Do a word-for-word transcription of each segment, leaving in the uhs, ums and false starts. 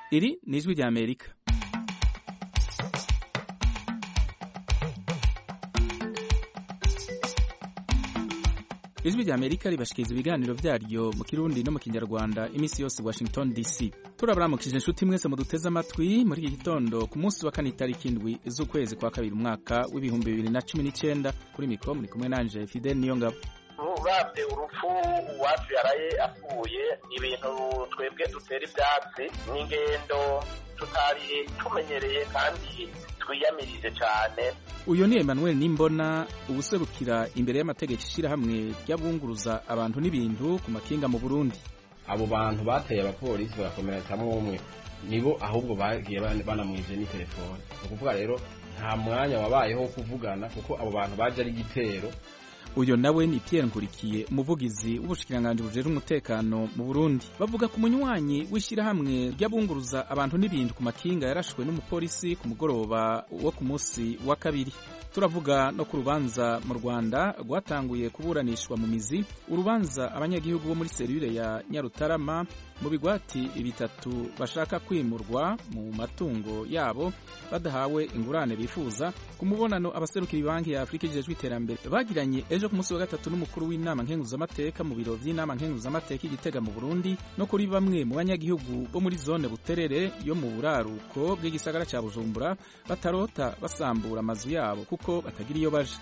Iri ni ijwi rya Amerika. Ijwi rya Amerika ribashikiriza ibiganiro vyaryo mu Kirundi no mu Kinyarwanda imisi yose Washington D C. Turabaramukije inshuti mwese muduteze amatwi muri iki gitondo ku munsi wa kane itariki indwi z'ukwezi kwa kabiri umwaka w'ibihumbi bibiri na cumi n'icenda. Kuri mikro muri kumwe nanje Fidel Niyongabo. Uravye urupfu uwacu yaraye apfuye ibintu twebwe dutera ivyatsi n'ingendo tutari tumenyereye kandi twiyamirije cyane. Uyo ni Emmanuel Nimbona ubuserukira imbere y'amategeko ishirahamwe ry'abunguruza abantu n'ibintu ku makinga mu Burundi. Abo bantu bateye abapolisi barakomeretsamwo umwe nibo ahubwo bagiye banamwije ni telefone. Ukuvuga rero nta mwanya wabayeho kuvugana kuko abo bantu baje ari igitero. Uyo nawe ni Pierre Nkurikiye umuvugizi w'ubushikiranganje bujejwe umutekano mu Burundi. Bavuga ku munywanyi w'ishirahamwe ry'abunguruza abantu n'ibintu ku makinga yarashwe n'umupolisi ku mugoroba wo ku munsi wa kabiri. Turavuga no ku rubanza mu Rwanda rwatanguye kuburanishwa mu mizi, urubanza abanyagihugu bo muri serivire ya Nyarutarama mu bigwati bitatu bashaka kwimurwa mu matungo yabo badahawe ingurane bifuza. Ku mubonano abaserukira banki ya Afrika ijejwe iterambere bagiranye ejo ku munsi wa gatatu n'umukuru w'inama nkenguzamateka mu biro vy'inama nkenguzamateka igitega mu Burundi no kuri bamwe mu banyagihugu bo muri zone Buterere yo mu buraruko bw'igisagara ca Bujumbura batarota basambura amazu yabo kuko batagira iyo baje.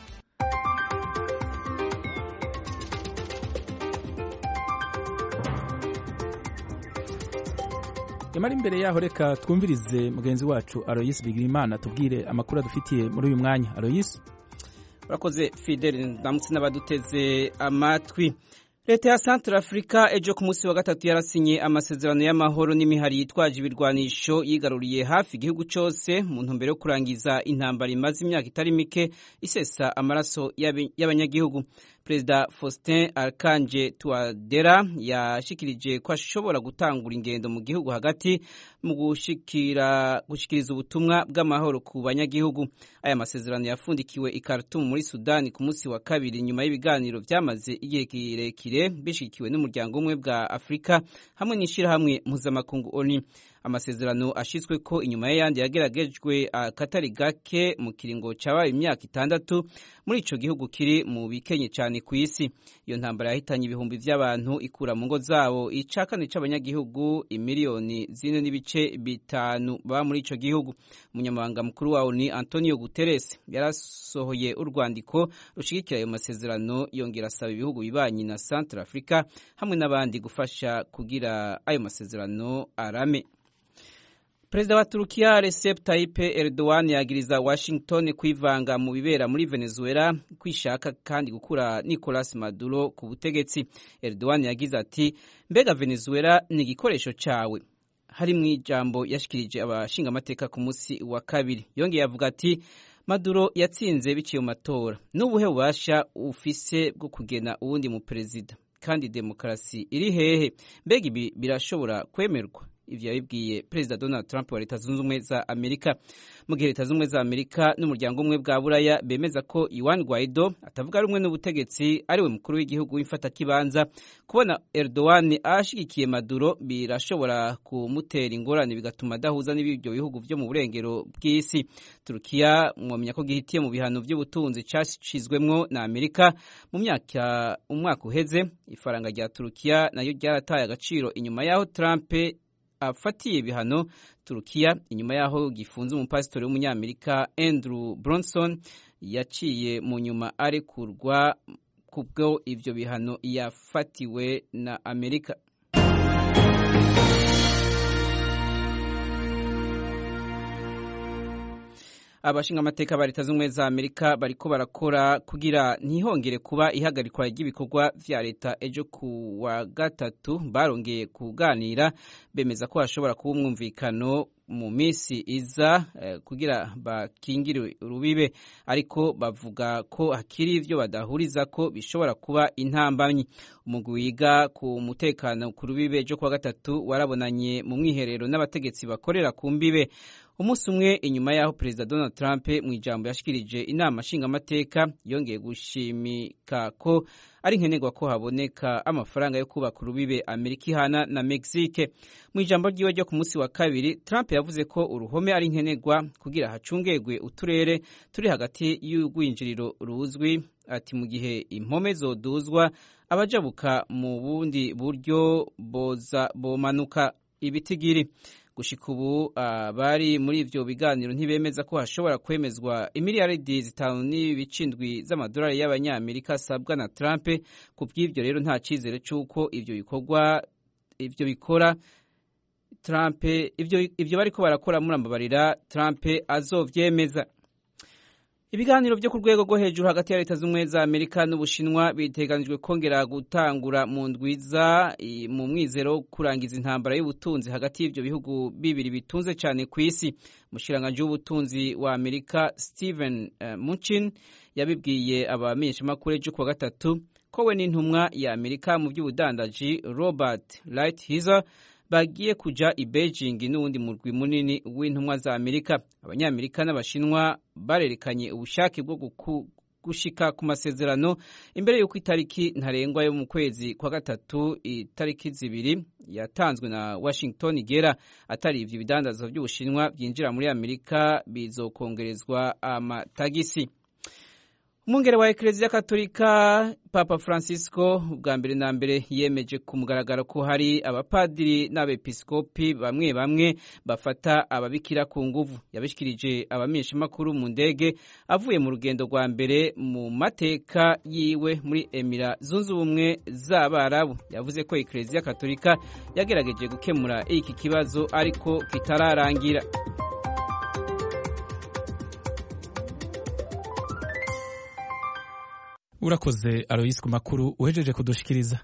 Yamara imbere yaho reka twumvirize mugenzi wacu Aloyes Bigirimana tubwire amakuru adufitiye muri uyu mwanya. Aloyes, urakoze Fidel, ndamutse n'abaduteze amatwi. Leta ya Centrafrica ejo ku munsi wa gatatu yarasinye amasezerano y'amahoro n'imihari yitwaje ibirwanisho yigaruriye hafi igihugu cyose mu ntumbero yo kurangiza intambara imaze imyaka itari mike isesa amaraso y'abanyagihugu. Perezida Faustin Archange Touadera yashikirije ko ashobora gutangura ingendo mu gihugu hagati mu gushikira gushikiriza ubutumwa bw'amahoro ku banyagihugu. Aya masezerano yafundikiwe i Khartoum muri Sudani ku munsi wa kabiri nyuma y'ibiganiro vyamaze igihe kirekire bishikiwe n'umuryango umwe bwa Afrika hamwe n'ishirahamwe mpuzamakungu O N U. Amasezerano ashitswe ko inyuma y'ayandi yageragejwe akatari gake mu kiringo cabaye imyaka itandatu muri ico gihugu kiri mu bikenye cyane ku isi. Iyo ntambara yahitanye ibihumbi vy'abantu ikura mu ngo zabo icakane c'abanyagihugu imiliyoni zine n'ibice bitanu ba muri ico gihugu. Umunyamabanga mukuru wa O N U Antonio Guterres yarasohoye urwandiko rushigikira ayo masezerano yongera asaba ibihugu bibanyi na Centrafrica hamwe n'abandi gufasha kugira ayo masezerano arame. Perezida wa Turukiya Recep Tayyip Erdogan yagiriza Washington kwivanga mu bibera muri Venezuela kwishaka kandi gukura Nicolas Maduro ku butegetsi. Erdogan yagize ati, mbega Venezuela ni igikoresho cawe. Hari mu ijambo yashikirije abashinga amateka ku munsi wa kabiri. Yongeye avuga ati, Maduro yatsinze biciye mu matora. N'ubuhe bubasha ufise bwo kugena uwundi mu perezida? Kandi demokarasi iri hehe? Mbega ibi birashobora kwemerwa? Ivyo yabibwiye Perezida Donald Trump wa Leta Zunze Ubumwe za Amerika. Mu gihe Leta Zunze Ubumwe za Amerika n'umuryango umwe bwa Buraya bemeza ko Juan Guaido atavuga rumwe n'ubutegetsi ari we mukuru w'igihugu w'imfata kibanza, kubona Erdogan ashigikiye Maduro birashobora kumutera ingorane bigatuma adahuza n'ibyo bihugu vyo mu burengero bw'isi. Turukiya mwamenya ko gihitiye mu bihano by'ubutunzi cashizwemwo na Amerika mu myaka umwaka uheze. Ifaranga rya Turukiya nayo ryarataye agaciro inyuma yaho Trump afatiye ibihano Turukiya inyuma yaho gifunze umupasitori w'umunyamerika Andrew Bronson yaciye mu nyuma arekurwa kubwo ivyo bihano yafatiwe na Amerika. Abashinga amateka ba Leta Zunze Ubumwe za Amerika bariko barakora kugira ntihongere kuba ihagarikwa ry'ibikorwa vya leta. Ejo ku wa gatatu barongeye kuganira bemeza ko hashobora kuba umwumvikano mu misi iza eh, kugira bakingire urubibe, ariko bavuga ko hakiri ivyo badahuriza ko bishobora kuba intambamyi. Umugwi wiga ku mutekano ku rubibe ejo ku wa gatatu warabonanye mu mwiherero n'abategetsi bakorera ku mbibe. umunsi umwe inyuma y'aho perezida Donald Trump mu ijambo yashikirije inama nshingamateka yongeye gushimika ko ari nkenerwa ko haboneka amafaranga yo kubaka urubibe Amerika ihana na Mexique. Mu ijambo ryiwe ryo ku munsi wa kabiri, Trump yavuze ko uruhome ari nkenerwa kugira hacungegwe uturere turi hagati y'urwinjiriro ruzwi. Ati mu gihe impome zoduzwa abajabuka mu bundi buryo boza bomanuka ibitigiri. Gushika ubu abari muri ivyo biganiro ntibemeza ko hashobora kwemezwa imiliyaridi zitanu n'ibicindwi z'amadolari y'abanyamerika asabwa na Trump. Ku bw'ivyo rero nta cizere c'uko ivyo bikorwa ivyo bikora Trump ivyo ivyo bariko barakora murambabarira Trump azovyemeza. Ibiganiro byo ku rwego rwo hejuru hagati ya Leta z'Ubumwe za Amerika n'Ubushinwa biteganijwe kongera gutangura mu ndwiza mu mwizero kurangiza intambara y'ubutunzi hagati y'ivyo bihugu bibiri bitunze cyane ku isi. Umushiranganje w'ubutunzi wa Amerika Steven uh, Mnuchin yabibwiye abamenyeshamakuru ejo kuwa gatatu ko we n'intumwa ya Amerika mu by'ubudandaji Robert Lighthizer bagiye kuja i Beijing n'uwundi murwi munini w'intumwa za Amerika. Abanyamerika n'Abashinwa barerekanye ubushake bwo gushika ku masezerano imbere y'uko itariki ntarengwa yo mu kwezi kwa gatatu itariki zibiri yatanzwe na Washington igera. Atari ivyo bidandazo by'Ubushinwa byinjira muri Amerika bizokongerezwa amatagisi. Umwungere wa Eklezia Katolika Papa Francisco bwa mbere na mbere yemeje ku mugaragaro ko hari abapadiri n'abepiskopi bamwe bamwe bafata ababikira ku nguvu. Yabishikirije abamenyeshamakuru mu ndege avuye mu rugendo rwa mbere mu mateka yiwe muri Emira Zunze Ubumwe z'Abarabu. Yavuze ko Eklezia Katolika yagerageje gukemura iki kibazo ariko kitararangira. Urakoze Alois ku makuru uhejeje kudushikiriza.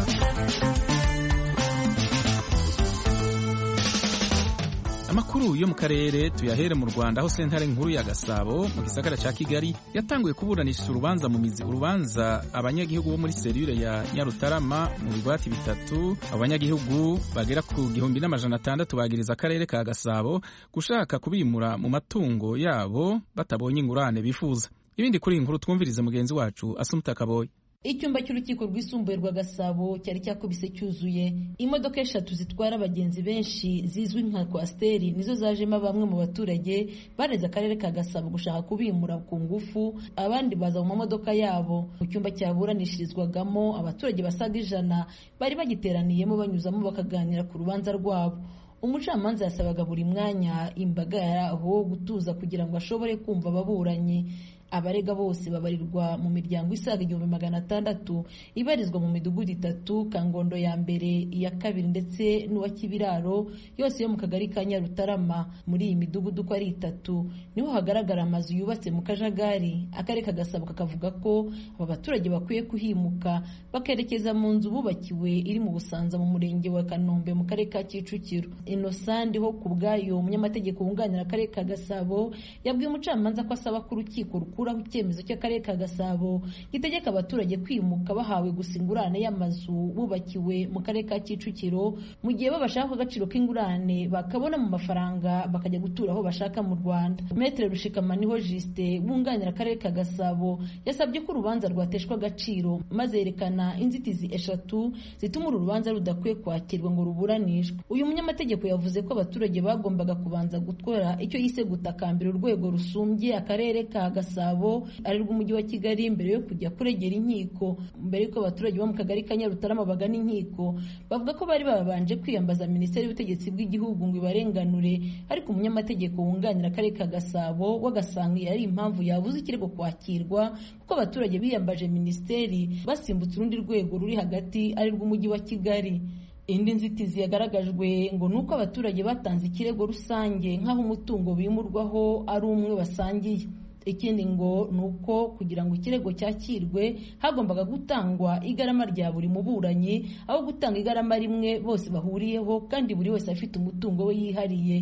Amakuru yo mu karere tuyahere mu Rwanda aho sentare nkuru ya Gasabo mu gisagara ca Kigali yatanguye kuburanisha urubanza mu mizi urubanza abanyagihugu bo muri serire ya Nyarutarama mu bigwati bitatu. Abanyagihugu bagera ku gihumbi n'amajana atandatu bagiriza akarere ka Gasabo gushaka kubimura mu matungo yabo batabonye ingurane bifuza. Ibindi kuri inkuru twumvirize mugenzi wacu Asumta Kaboyi. Icyumba cy'urukiko rwisumbuye rwa Gasabo cyari cyakubise cyuzuye. Imodoka eshatu zitwara abagenzi benshi zizwi nka kwasteri nizo zajemo bamwe mu baturage bareze akarere ka Gasabo gushaka kubimura ku ngufu, abandi baza mu modoka yabo. Mu cyumba cyaburanishirizwagamo abaturage basaga ijana bari bagiteraniyemo banyuzamo bakaganira ku rubanza rwabo. Umucamanza yasabaga buri mwanya imbaga yaraho gutuza kugira ngo ashobore kumva ababuranyi. Abarega bose babarirwa mu miryango isaga igihumbi magana atandatu ibarizwa mu midugudu itatu, Kangondo ya mbere, iya kabiri ndetse n'uwa Kibiraro, yose yo mu kagari ka Nyarutarama. Muri iyi midugudu ko ari itatu niho hagaragara amazu yubatse mu kajagari. Akarere ka Gasabo kakavuga ko aba baturage bakwiye kuhimuka bakerekeza mu nzu bubakiwe iri mu Busanza mu murenge wa Kanombe mu karere ka Kicukiro. Innocent ho kubwayo umunyamategeko wunganira akarere ka Gasabo yabwiye umucamanza ko asaba ku rukiko kuraho icyemezo cy'akarere ka Gasabo gitegeka abaturage kwimuka bahawe gusingurane y'amazu bubakiwe mu karere ka Kicukiro mu gihe babashaka agaciro k'ingurane bakabona mu mafaranga bakajya gutura aho bashaka mu Rwanda. Maître Rushikamaniho Juste wunganira akarere ka Gasabo yasabye ko urubanza rwateshwa agaciro maze yerekana inzitizi eshatu zituma uru rubanza rudakwiye kwakirwa ngo ruburanishwe. Uyu munyamategeko yavuze ko abaturage bagombaga kubanza gukora icyo yise gutakambira urwego rusumbye akarere ka Gasabo ari rw'umujyi wa Kigali mbere yo kujya kuregera inkiko. Mbere yuko abaturage bo mu kagari ka Nyarutarama bagana inkiko bavuga ko bari babanje kwiyambaza Minisiteri y'Ubutegetsi bw'Igihugu ngo ibarenganure, ariko umunyamategeko wunganira akarere ka Gasabo wagasanga ari impamvu yabuze ikirego kwakirwa kuko abaturage biyambaje Minisiteri basimbutse urundi rwego ruri hagati ari rw'umujyi wa Kigali. Indi nzitizi yagaragajwe ngo nuko abaturage batanze ikirego rusange nk'aho umutungo bimurwaho ari umwe basangiye. Ikindi ngo nuko kugira ngo ikirego cyakirwe hagombaga gutangwa igarama rya buri muburanyi aho gutanga igarama rimwe bose bahuriyeho kandi buri wese afite umutungo we yihariye.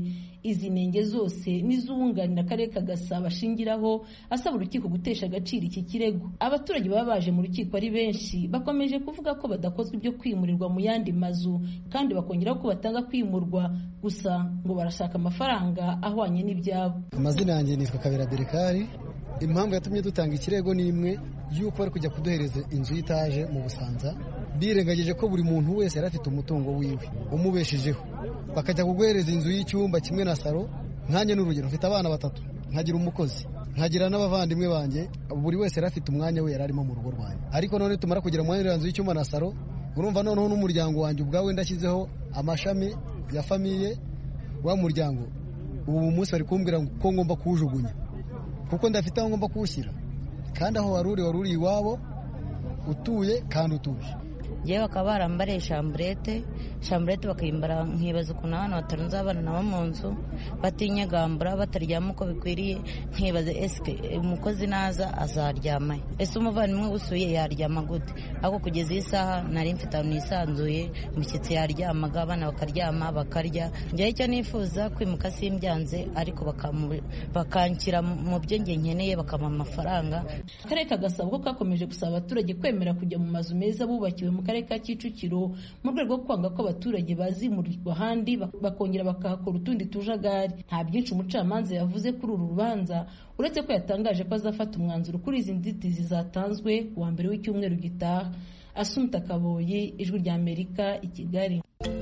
izi nenge zose n'izunganira akarere ka Gasabo ashingiraho asaba urukiko gutesha agaciro iki kirego. Abaturage baba baje mu rukiko ari benshi bakomeje kuvuga ko badakozwe ibyo kwimurirwa mu yandi mazu kandi bakongeraho ko batanga kwimurwa gusa ngo barashaka amafaranga ahwanye n'ibyabo. Amazina yanjye nitwa Kabera Berekari. Impamvu yatumye dutanga ikirego ni imwe yuko bari kujya kuduhereza inzu y'itaje mu Busanza birengagije ko buri muntu wese yari afite umutungo wiwe umubeshejeho, bakajya kuguhereza inzu y'icyumba kimwe na saro. Nkanjye n'urugero mfite abana batatu, nkagira umukozi, nkagira n'abavandimwe banjye, buri wese yari afite umwanya we yari arimo mu rugo rwanjye. Ariko none tumara kugira umwanya w'inzu y'icyumba na saro, urumva noneho n'umuryango wanjye ubwawe ndashyizeho amashami ya famiye wa muryango, ubu munsi bari kumbwira ko ngomba kuwujugunya kuko ndafite aho ngomba kuwushyira, kandi aho waruri waruri iwabo utuye kandi utuje. Yewe bakaba barambariye shamburete shamburete bakayimbara, nkibaza ukuntu abana batarunze abana nabo mu nzu batinyegambura bataryama uko bikwiriye. Nkibaza eske umukozi naza azaryamaye, ese umuvandimwe usuye yaryama gute? Ariko kugeza iyi saha nari mfite ahantu nisanzuye, umushyitsi yaryamaga, abana bakaryama bakarya. Njyewe icyo nifuza kwimuka simbyanze, ariko bakanshyira mu byo njye nkeneye bakampa amafaranga. Akarere ka Gasabo ko kakomeje gusaba abaturage kwemera kujya mu mazu meza bubakiwe mu karere ka Kicukiro mu rwego rwo kwanga ko abaturage bazimurirwa ahandi bakongera bakahakora utundi tujagari. Nta byinshi umucamanza yavuze kuri uru rubanza uretse ko yatangaje ko azafata umwanzuro kuri izi nzitizi zatanzwe wa mbere w'icyumweru gitaha. Asumta Kaboyi, Ijwi rya Amerika, i Kigali.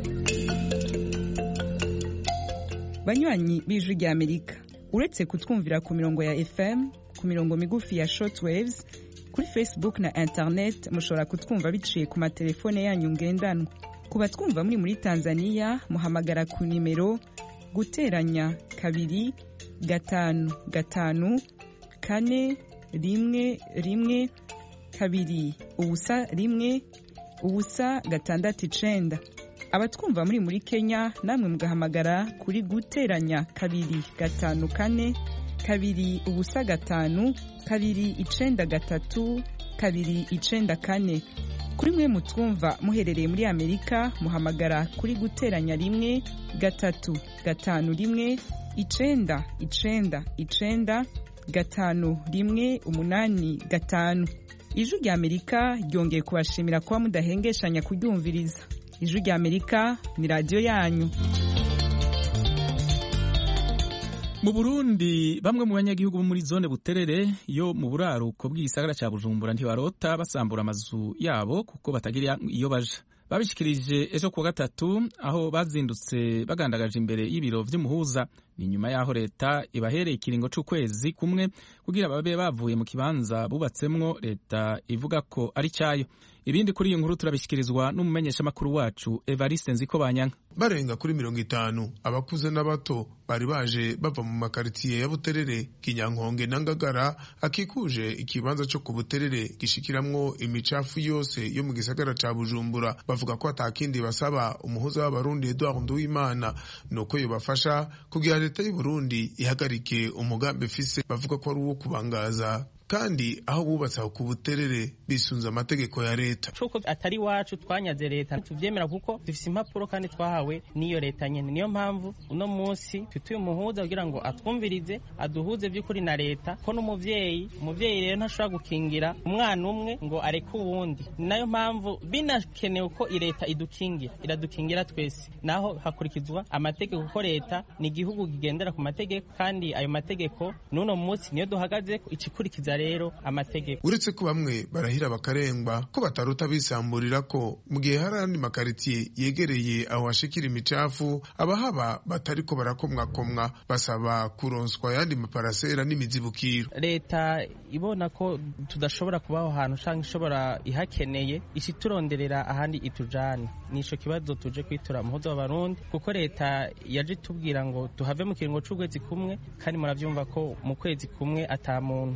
Banywanyi b'Ijwi rya Amerika, uretse kutwumvira ku mirongo ya F M, ku mirongo migufi ya shortwaves, kuri Facebook na internet mushobora kutwumva biciye ku matelefone yanyu ngendanwa. Ku batwumva muri muri Tanzania muhamagara ku nimero guteranya kabiri gatanu gatanu kane rimwe rimwe kabiri ubusa rimwe ubusa gatandatu icenda. Abatwumva muri muri Kenya namwe mugahamagara kuri guteranya kabiri gatanu kane kabiri ubusa gatanu kabiri icenda gatatu kabiri icenda kane. Kuri mwe mutwumva muherereye muri Amerika muhamagara kuri guteranya rimwe gatatu gatanu rimwe icenda icenda icenda gatanu rimwe umunani gatanu. Ijwi rya Amerika ryongeye kubashimira kuba mudahengeshanya kuryumviriza. Ijwi rya Amerika ni radio yanyu. Mu Burundi bamwe mu banyagihugu bo muri zone Buterere yo mu buraruko bw'igisagara ca Bujumbura ntibarota basambura amazu yabo kuko batagira iyo baja. Babishikirije ejo kuwa gatatu aho bazindutse bagandagaje imbere y'ibiro vy'umuhuza. Ni nyuma yaho leta ibahereye ikiringo c'ukwezi kumwe kugira babe bavuye mu kibanza bubatsemwo leta ivuga ko ari cyayo. Ibindi kuri iyi nkuru turabishikirizwa n'umumenyesha makuru wacu Evariste Nzikobanyanka. Barenga kuri mirongo itanu abakuze n'abato bari baje bava mu makaritiye ya Buterere, Kinyankonge na Ngagara akikuje ikibanza cyo ku Buterere gishikiramwo imicafu yose yo mu gisagara ca Bujumbura. Bavuga ko atakindi basaba umuhuza w'abarundi Edouard Nduwimana nuko yobafasha kugira leta y'u Burundi ihagarike umugambi fise bavuga ko ari uwo kubangaza kandi aho bubatse aho ku Buterere bisunza amategeko ya leta. Cuko atari wacu twanyaze leta tuvyemera kuko dufise impapuro kandi twahawe niyo leta nyene. Niyo mpamvu uno munsi tutuye umuhuza kugira ngo atwumvirize aduhuze by'ukuri na leta ko n'umuvyeyi umuvyeyi rero ntashobora gukingira umwana umwe ngo areke uwundi. Nayo mpamvu binakenewe ko leta idukingira iradukingira twese, naho hakurikizwa amategeko ko leta ni igihugu kigendera ku mategeko kandi ayo mategeko n'uno munsi niyo duhagaze icikurikiza rero amategeko. Uretse ko bamwe barahira bakarengwa ko bataruta bisamburira ko mu gihe hari andi makaritiye yegereye aho hashikira imicafu abahaba batariko barakomwakomwa basaba kuronswa yandi maparasera n'imizibukiro. Leta ibona ko tudashobora kubaho ahantu canke ishobora ihakeneye ishituronderera ahandi itujana. Nisho kibazo tuje kwitura umuhuza w'abarundi kuko leta yaje tubwira ngo tuhave mu kiringo c'ukwezi kumwe kandi muravyumva ko mu kwezi kumwe ata muntu yo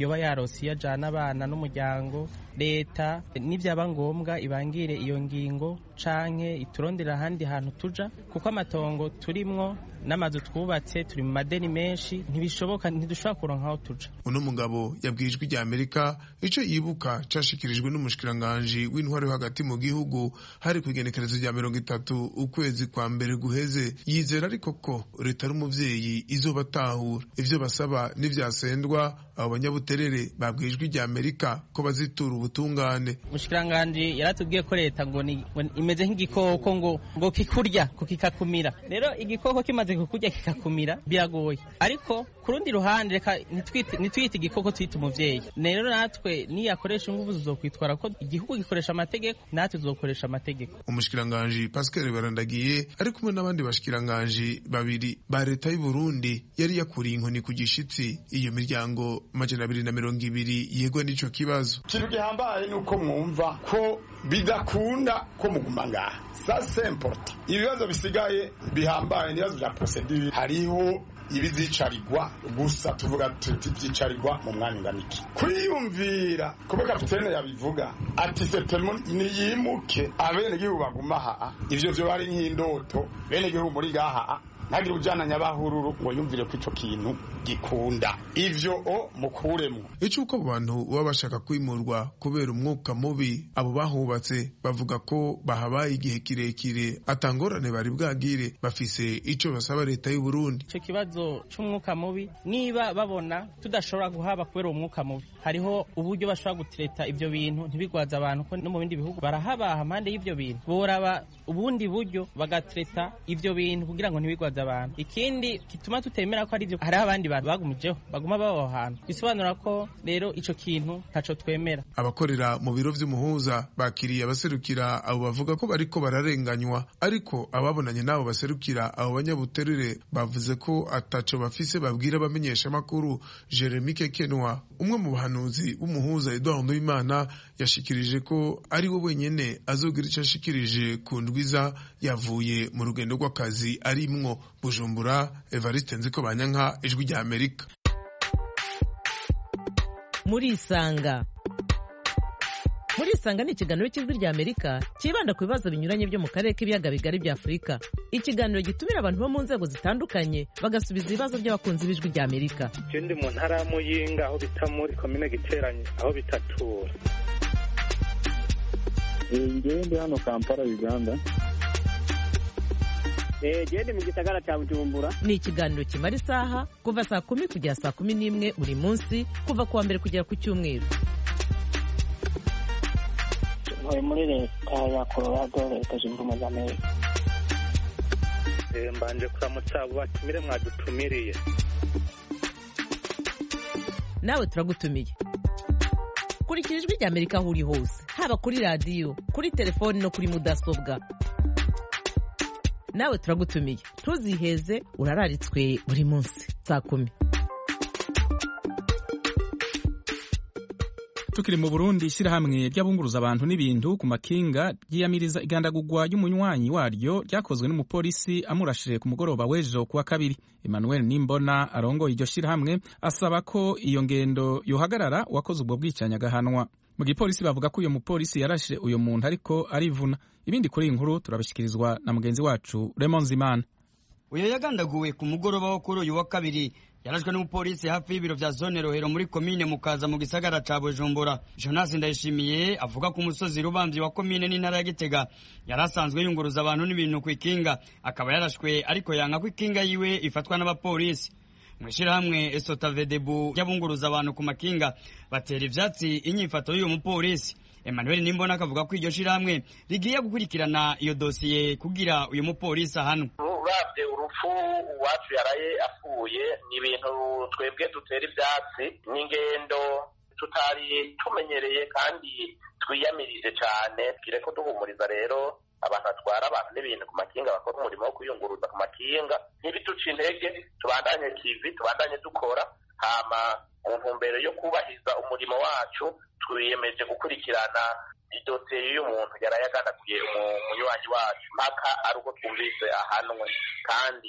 yoba yarose iyo ajana abana n'umuryango, leta nivyaba ngombwa ibangire iyo ngingo canke iturondera ahandi hantu tuja, kuko amatongo turimwo n'amazu twubatse turi mu madeni menshi, ntibishoboka, ntidushobora kuronka aho tuja. Uno mugabo yabwijwe rya Amerika ico yibuka cashikirijwe n'umushikiranganje w'intwaro hagati mu gihugu hari kugenekerezo rya mirongo itatu ukwezi kwa mbere guheze. Yizera ariko ko leta ari umuvyeyi izobatahura ivyo basaba n'ivyasendwa. Abo banyabuterere babwijwe rya Amerika ko bazitura ubutungane. Umushikiranganje yaratubwiye ko leta ngo ni imeze nk'igikoko ngo ngo kikurya ko kikakumira. Rero igikoko kimaze kukurya kikakumira biragoye, ariko kurundi ruhande reka nitwite nitwite igikoko twita umuvyeyi. Rero natwe niyakoresha ingufu zokwitwara ko igihugu gikoresha amategeko, natwe zokoresha amategeko. Umushikiranganje Pascal Barandagiye ari kumwe n'abandi bashikiranganje babiri ba leta y'u Burundi yari yakuriye inkoni ku gishitsi iyo miryango majana abiri na mirongo ibiri yegwa n'ico kibazo. Ikintu gihambaye nuko mwumva ko bidakunda ko muguma ngaha. Ça c'est important. Ibibazo bisigaye bihambaye n'ibibazo bya procedure. Hariho ibizicarigwa gusa tuvuga tuti byicarigwa mu mwanya nganiki. Kwiyumvira kuba kapitene yabivuga ati settlement ni yimuke abene gihugu baguma ha. Ivyo byo bari nk'indoto bene gihugu muri gaha. Nagire ujana nyabahururu ngo yumvire ko ico kintu gikunda ivyo o mukuremwo. Ico uko abantu baba bashaka kwimurwa kubera umwuka mubi, abo bahubatse bavuga ko bahabaye igihe kirekire atangorane bari bwagire, bafise ico basaba leta y'u Burundi. Ico kibazo c'umwuka mubi niba babona tudashobora guhaba kubera umwuka mubi, hariho uburyo bashobora gutreta ivyo bintu ntibigwaza abantu ko no mu bindi bihugu barahabaha impande y'ivyo bintu, boraba ubundi buryo bagatreta ivyo bintu kugira ngo ntibigwaze abantu. Ikindi kituma tutemera ko ari byo, hari abandi bantu bagumijeho baguma babaho hantu, bisobanura ko rero ico kintu ntaco twemera. Abakorera mu biro vy'umuhuza bakiriye abaserukira abo bavuga ko bariko bararenganywa, ariko ababonanye nabo baserukira abo banyabuterere bavuze ko ataco bafise babwira bamenyesha makuru. Jeremy Kekenwa, umwe mu bahanuzi b'umuhuza Edouard Nduwimana, yashikirije ko ari we wenyene azogira ico ashikirije ku ndwiza yavuye mu rugendo rw'akazi arimwo. Bujumbura, Evariste Nziko Banyanka, Ijwi rya Amerika. Muri Isanga. Muri Isanga ni ikiganiro cy'Ijwi rya Amerika kibanda ku bibazo binyuranye byo mu karere k'ibiyaga bigari bya Afurika. Ikiganiro gitumira abantu bo mu nzego zitandukanye bagasubiza ibibazo by'abakunzi b'Ijwi rya Amerika. Ikindi mu ntara ya Muyinga aho bita muri komine Giteranye aho bitatura. Ngende hano Kampala, Uganda. Eh, gende mu gisagara cya Bujumbura. Ni ikiganiro kimara isaha kuva saa kumi kugera saa kumi n'imwe buri munsi kuva kuwa mbere kugera ku cyumweru. Tuvuye muri leta ya Colorado, leta zunze ubumwe za Amerika. Eh, mbanje kuramutsa batumire mwadutumiriye. Nawe turagutumiye. Kurikira Ijwi rya Amerika aho uri hose, haba kuri radio, kuri telefone no kuri mudasobwa. Nawe turagutumiye, ntuziheze, urararitswe buri munsi saa kumi. Tukiri mu Burundi, ishirahamwe ry'abunguruza abantu n'ibintu ku makinga ryiyamiriza igandagurwa y'umunywanyi waryo ryakozwe n'umupolisi amurashije ku mugoroba w'ejo kuwa kabiri. Emmanuel Nimbona arongoye iryo shirahamwe asaba ko iyo ngendo yohagarara uwakoze ubwo bwicanyi agahanwa. Mu gipolisi bavuga ko uyo mupolisi yarashije uyo muntu ariko arivuna. Ibindi kuri inkuru turabishikirizwa na mugenzi wacu Raymond Zimana. Uyo yagandaguwe ku mugoroba wo kuri uyu wa kabiri yarashwe n'umupolisi hafi y'ibiro vya zone Rohero muri komine Mukaza mu gisagara ca Bujumbura. Jonas Ndayishimiye avuga ko umusozi Rubamvyi wa komine n'intara ya Gitega yarasanzwe yunguruza abantu n'ibintu ku ikinga, akaba yarashwe ariko yanka ko ikinga yiwe ifatwa n'abapolisi. Mwishirahamwe Esotavedebu y'abunguruza abantu ku makinga batera ivyatsi inyifato y'uyo mupolisi. Emmanuel Nimbona akavuga ko iryo shirahamwe rigiye gukurikirana iyo dosiye kugira uyu mupolisi hano. Uravye urupfu uwacu yaraye afuye ni ibintu twebwe dutera ivyatsi, n'ingendo tutari tumenyereye kandi twiyamirije cyane. Kire ko duhumuriza rero abantu batwara abantu n'ibintu ku makinga bakora umurimo wo kuyunguruza ku makinga, ntibituce intege, tubandanye kivi, tubandanye dukora, hama mu ntumbero yo kubahiriza umurimo wacu twiyemeje gukurikirana idosiye y'umuntu yarayagandaguye umunywanyi wacu mpaka ari uko twumvise ahanwe, kandi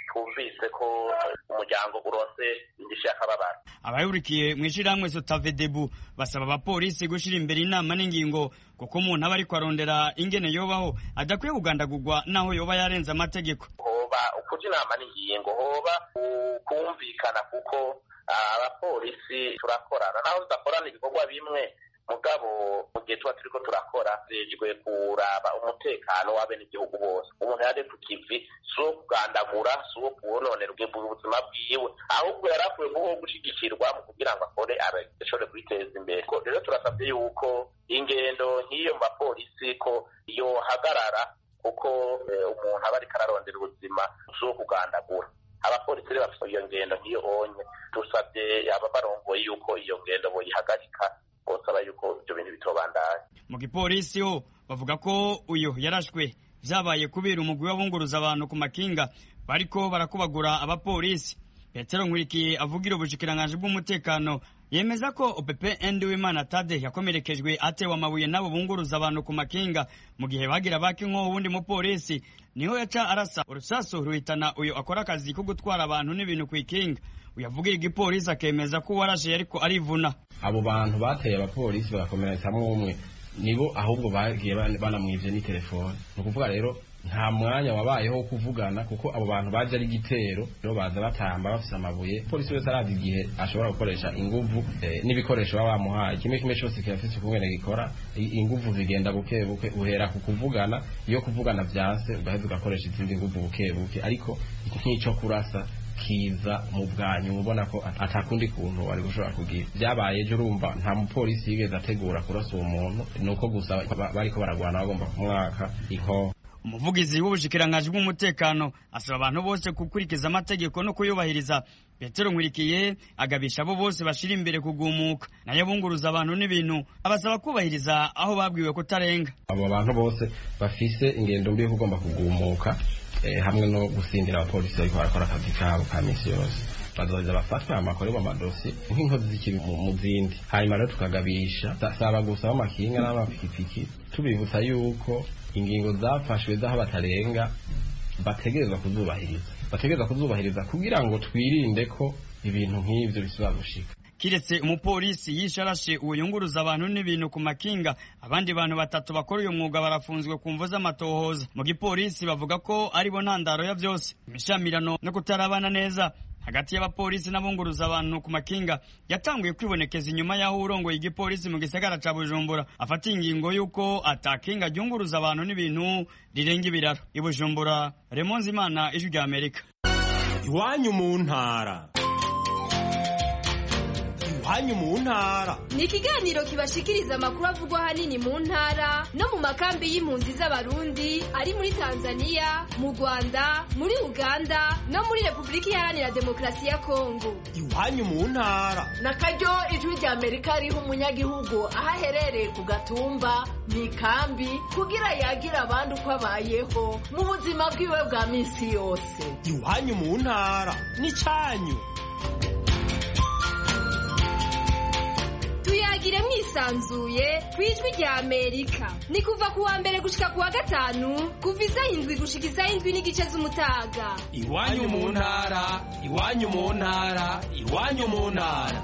twumvise ko umuryango uronse indishyi y'akababaro. Abayurikiye mu ishirahamwe Sotavedebu basaba abapolisi gushira imbere inama n'ingingo kuko umuntu aba ariko arondera ingene yobaho adakwiye kugandagurwa naho yoba yarenze amategeko. Hoba ukuja inama n'ingingo, hoba kumvikana kuko abapolisi turakorana naho tudakorana ibikorwa bimwe mugabo mu gihe tuba turiko turakora tujejwe kuraba umutekano w'abenegihugu bose. Umuntu yaje ku kivi si uwo kugandagura, si uwo kuwononera ubuzima bwiwe, ahubwo yarakwiye kubaho gushigikirwa mu kugira ngo akore ashobore kwiteza imbere. Rero turasabye yuko ingendo nk'iyo mu bapolisi ko yohagarara kuko umuntu aba ariko ararondera ubuzima si uwo kugandagura. Abapolisi rero bafite iyo ngendo nk'iyo onye, dusabye aba barongoye yuko iyo ngendo boyihagarika bosaba yuko ibyo bintu bitobandanya. Mu gipolisi ho bavuga ko uyo yarashwe vyabaye kubera umugwi w'abunguruza abantu ku makinga bariko barakubagura abapolisi. Petero Nkurikiye avugira ubushikiranganje bw'umutekano yemeza ko O P P Ndiwimana Tade yakomerekejwe atewe amabuye nabo bunguruza abantu ku makinga mu gihe bagira baki nko wundi mupolisi niho yaca arasa urusaso ruhitana uyo akora akazi ko gutwara abantu n'ibintu kwikinga. Uyavugira igipolisi akemeza ko warashe ariko arivuna. Abo bantu bateye abapolisi bagakomeretsamwe umwe nibo ahubwo bagiye banamwivye ni telefone. Ni ukuvuga rero nta mwanya wabayeho kuvugana kuko abo bantu baje ari gitero rero baza batamba bafise amabuye. Polisi wese arazi igihe ashobora gukoresha inguvu eh, n'ibikoresho baba bamuhaye. Kimwe kimwe cyose kirafise ukungene gikora, inguvu zigenda buke buke uhera ku kuvugana, iyo kuvugana vyanse ugaheza ugakoresha izindi nguvu buke buke, ariko nk'ico kurasa kiza mu bwanyu ubona ko atakundi kuntu wari gushobora kugira. Byabaye ejo urumva nta mupolisi yigeze ategura kurasa uwo muntu, nuko gusa bariko baragwana bagomba kumwaka inko. Umuvugizi w'ubushikiranganje bw'umutekano asaba abantu bose gukurikiza amategeko no kuyubahiriza. Petero Nkurikiye agabisha abo bose bashira imbere kugumuka nayo bunguruza abantu n'ibintu abasaba kubahiriza aho babwiwe kutarenga. Abo bantu bose bafise ingendo mbi yo kugomba kugumuka eh, hamwe no gusindira abapolisi ariko barakora akazi kabo ka misi yose bazoza bafatwe amakore mu madosi nk'inkozi zikiri mu zindi. Hanyuma rero tukagabisha saba gusa amakinga n'amapikipiki tubibutsa yuko ingingo zafashwe zaho batarenga bategerezwa kuzubahiriza bategerezwa kuzubahiriza kugira ngo twirinde ko ibintu nk'ivyo bisubira gushika. Kiretse umupolisi yisharashe uwo yunguruza abantu n'ibintu ku makinga, abandi bantu batatu bakora uyu mwuga barafunzwe ku mvo z'amatohoza. Mu gipolisi bavuga ko ari bo ntandaro ya vyose. Imishamirano no kutarabana neza hagati y'abapolisi n'abunguruza abantu ku makinga yatanguye kwibonekeza inyuma y'aho urongoye igipolisi mu gisagara ca Bujumbura afata ingingo y'uko atakinga ryunguruza abantu n'ibintu rirenga ibiraro. I Bujumbura, Raymond Zimana, Ijwi rya Amerika. Iwanyu mu ntara. Iwanyu mu ntara ni ikiganiro kibashikiriza amakuru avugwa hanini mu ntara no mu makambi y'impunzi z'abarundi ari muri Tanzania, mu Rwanda, muri Uganda no muri Republika Iharanira Demokarasi ya Kongo. Iwanyu mu ntara nakaryo Ijwi rya Amerika riha umunyagihugu aho aherereye ku gatumba mu ikambi kugira yagira abandi uko abayeho mu buzima bwiwe bwa misi yose. Iwanyu mu ntara ni canyu. Tuyagire mwisanzuye kwijwi rya Amerika. Ni kuva kuwa mbere gushika kuwa gatanu kuva isaha indwi gushika isaha indwi n'igice z'umutaga. Iwanyu mu ntara, iwanyu mu ntara, iwanyu mu ntara.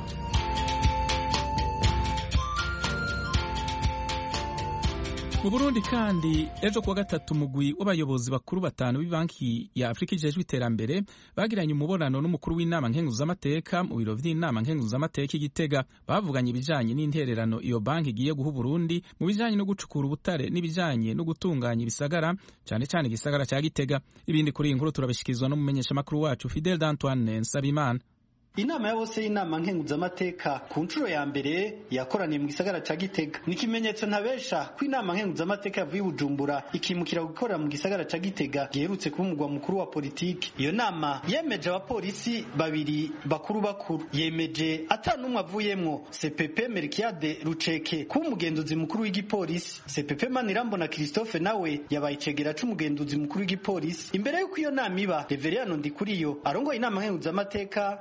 Mu Burundi kandi ejo kuwa gatatu mugwi w'abayobozi bakuru batanu b'ibanki ya Afrika ijejwe iterambere bagiranye umubonano n'umukuru w'inama nkenguzamateka mu biro vy'inama nkenguzamateka Igitega. Bavuganye ibijanye n'intererano iyo banki igiye guha Burundi mu bijanye no gucukura ubutare n'ibijanye no gutunganya ibisagara cyane cyane igisagara ca Gitega. Ibindi kuri iyi nkuru turabishikizwa no mumenyesha makuru wacu Fidel D'Antoine Nsabimana. Inama ya bose y'inama nkenguzamateka ku nshuro ya mbere yakoraniye mu gisagara ca Gitega. Ni kimenyetso ntabesha ko inama nkenguzamateka yavuye i Bujumbura ikimukira gukorera mu gisagara ca Gitega giherutse kuba umugwa mukuru wa politiki. Iyo nama yemeje abapolisi babiri bakuru bakuru, yemeje atanumwe avuyemwo C P P Melkiade Ruceke kuba umugenduzi mukuru w'igipolisi. C P P Manirambona Christophe nawe yabaye icegera c'umugenduzi mukuru w'igipolisi. Imbere y'uko iyo nama iba, Reveriyano Ndikuriyo arongoye inama nkenguzamateka yabanje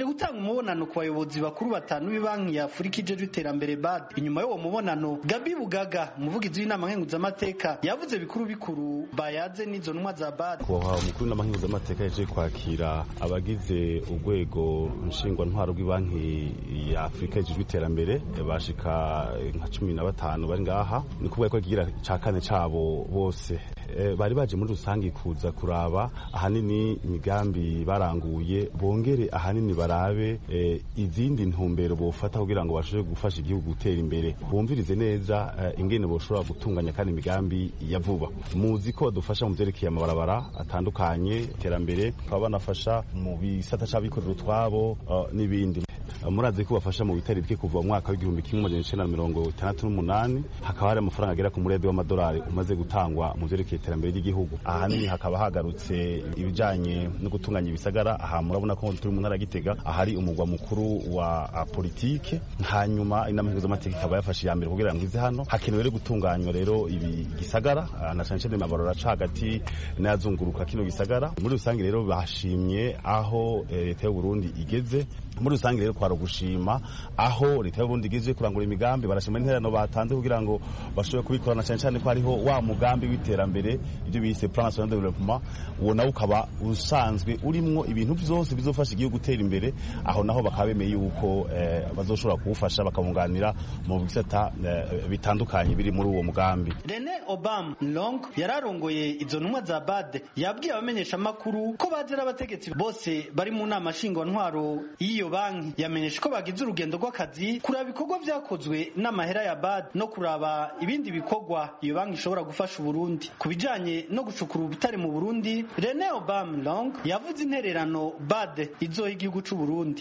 gutanga umubonano ku bayobozi bakuru batanu b'ibanki ya Afurika ijejwe iterambere B A D. Inyuma y'uwo mubonano Gabi Bugaga umuvugizi w'inama nkenguzamateka yavuze bikuru bikuru bayaze n'izo ntumwa za B A D. Kuwa umukuru w'inama nkenguzamateka yaje kwakira abagize urwego nshingwantwaro rw'ibanki ya Afurika ijejwe iterambere bashika nka cumi na batanu bari ngaha, ni kuvuga ko kigira ca kane cabo bose bari baje muri rusangi kuza kuraba ahanini imigambi baranguye, bongere ahanini barabe e, izindi ntumbero bofata kugira ngo bashobore gufasha igihugu gutera imbere, bumvirize neza e, ingene boshobora gutunganya kandi imigambi ya vuba. Muzi ko badufasha mu vyerekeye amabarabara atandukanye, iterambere, bakaba banafasha mu bisata c'abikorera utwabo uh, n'ibindi. Murazi ko bafasha mu bitari bike kuva mu mwaka w'igihumbi kimwe amajana icenda na mirongo itandatu n'umunani, hakaba hari amafaranga agera ku muredi w'amadolari umaze gutangwa mu vyerekeye iterambere ry'igihugu. Ahanini hakaba hagarutse ibijanye no gutunganya ibisagara. Aha murabona ko turi mu ntara ya Gitega, ahari umugwa mukuru wa politike. Hanyuma inama nkenguzamateka ikaba yafashe iya mbere kugira ngo ize hano. Hakenewe rero gutunganywa rero ibi gisagara na cane cane amabarabara aca hagati n'ayazunguruka kino gisagara. Muri rusange rero bashimye aho leta y'u Burundi igeze. Muri rusange rero kwaro gushima aho leta y'u Burundi igeze kurangura imigambi, barashima interano batanze kugira ngo bashobore kubikorana cyane cyane ko hariho wa mugambi w'iterambere ibyo bise plan national de développement, uwo nawo ukaba usanzwe urimwo ibintu byose bizofasha igihugu gutera imbere. Aho naho bakaba bemeye yuko eh, bazoshobora kuwufasha bakabunganira mu bisata eh, bitandukanye biri muri uwo mugambi. Rene Obama Long yararongoye izo ntumwa za B A D yabwiye abamenyesha makuru ko bazira abategetsi bose bari mu nama nshingwantwaro y'iyo banki. Yamenyesha ko bagize urugendo rw'akazi kuraba ibikorwa vyakozwe n'amahera ya B A D no kuraba ibindi bikorwa iyo banki ishobora gufasha Burundi. Ku bijanye no gucukura ubutare mu Burundi, Rene Obama Long yavuze intererano B A D izoha igihugu c'u Burundi.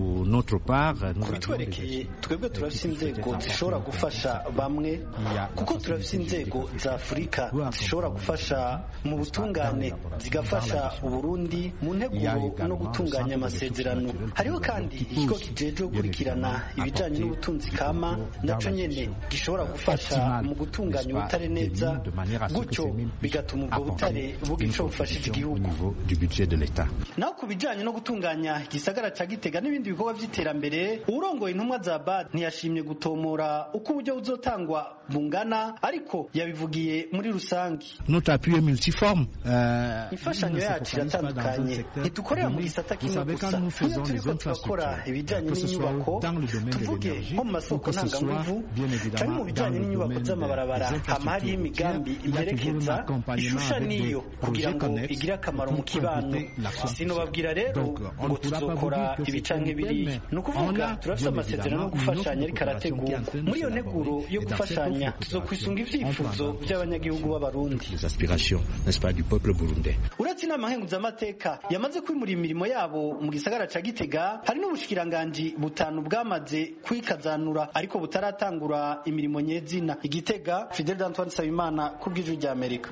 Kubitwerekeye twebwe turafise inzego zishobora gufasha bamwe, kuko turafise inzego za Afurika zishobora gufasha mu butungane, zigafasha Uburundi mu nteguro no gutunganya amasezerano. Hariho kandi ikigo kijejwe gukurikirana ibijanye n'ubutunzi kama, naco nyene gishobora gufasha mu gutunganya ubutare neza, gutyo bigatuma ubwo butare bugira ico bufashije igihugu. Naho ku bijanye no gutunganya igisagara ca Gitega n'ibindi bikorwa vy'iterambere, urongoye intumwa za B A D ntiyashimye gutomora uko uburyo buzotangwa bungana, ariko yabivugiye muri rusangi. Imfashanyo yacu iratandukanye, ntidukorera mu gisata kimwe gusa. Iyo turiko turakora ibijanye n'inyubako, tuvuge nko mu masoko ntanganguvu canke mu bijanye n'inyubako z'amabarabara, hama hariho imigambi imperekeza ishusha niyo kugira ngo igire akamaro mu kibano. Sinobabwira rero ngo tuzokora ibi canke biriya, ni ukuvuga turafise amasezerano yo gufashanya ariko arategurwa. Muri iyo nteguro yo gufashanya tuzokwisunga ivyifuzo vy'abanyagihugu b'Abarundi. Uretse inama nkenguzamateka yamaze kwimura imirimo yabo mu gisagara ca Gitega, hari n'ubushikiranganji butanu bwamaze kwikazanura ariko butaratangura imirimo nyezina. Igitega, Fidel Antoine Sabimana ku bw'ijwi rya Amerika.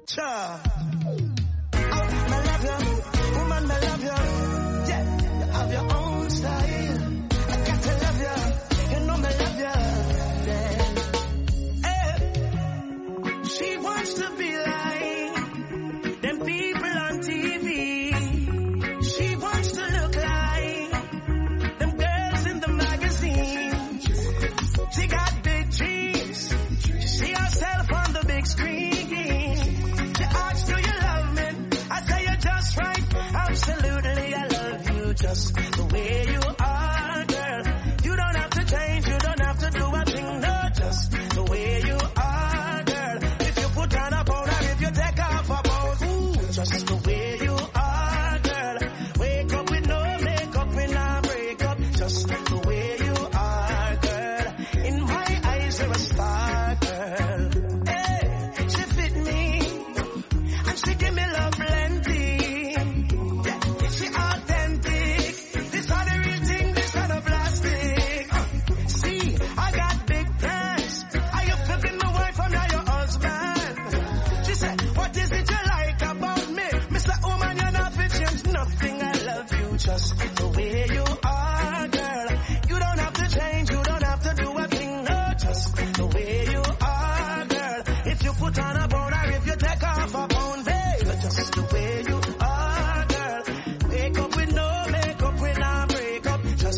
She wants to be like them people on T V. She wants to look like them girls in the magazine. She got big dreams. She see herself on the big screen. She asks, do you love me? I say you're just right. Absolutely, I love you just the way you are, girl. You don't have to change. You don't have to do a thing. No, just the way you are, girl. If you put on a powder, if you take off a pound, ooh, just the way you are, girl. Wake up with no makeup, when I break up, just the way you are, girl. In my eyes, you're a star, girl. Hey, she fit me, and she give me love plenty. Yeah, she authentic. This are the real thing, this are the plastic. Uh, see, I got big plans. I have to be my wife, I'm not your husband. She said, what is it you like about me? Mister Woman, you're not fit, change nothing. I love you just the way you are, girl. You don't have to change, you don't have to do a thing. No, just the way you are, girl. If you put on a powder, if you take off a pound, babe, just the way you are, girl. Wake up with no makeup when I break up, just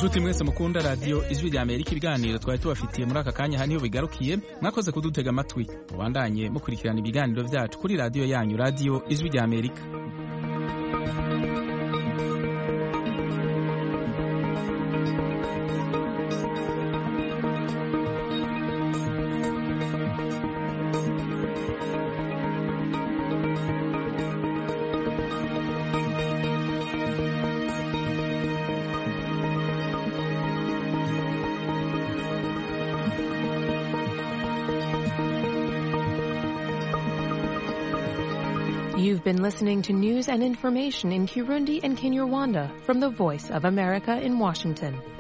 nshuti mwese mukunda radiyo ijwi rya amerika ibiganiro twari tubafitiye muri aka kanya haniho bigarukiye mwakoze kudutega amatwi mubandanye mukurikirana ibiganiro vyacu kuri radiyo yanyu radiyo ijwi rya amerika. You've been listening to news and information in Kirundi and Kinyarwanda from the Voice of America in Washington.